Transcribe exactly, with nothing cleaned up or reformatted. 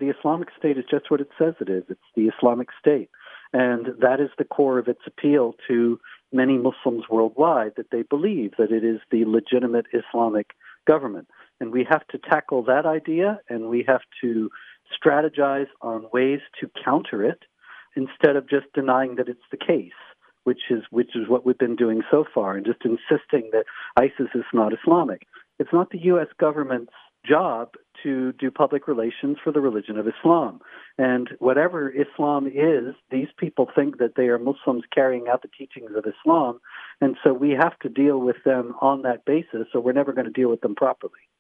the Islamic State is just what it says it is. It's the Islamic State. And that is the core of its appeal to many Muslims worldwide, that they believe that it is the legitimate Islamic government. And we have to tackle that idea, and we have to strategize on ways to counter it instead of just denying that it's the case, which is which is what we've been doing so far, and just insisting that ISIS is not Islamic. It's not the U S government's job to do public relations for the religion of Islam. And whatever Islam is, these people think that they are Muslims carrying out the teachings of Islam, and so we have to deal with them on that basis, or we're never going to deal with them properly.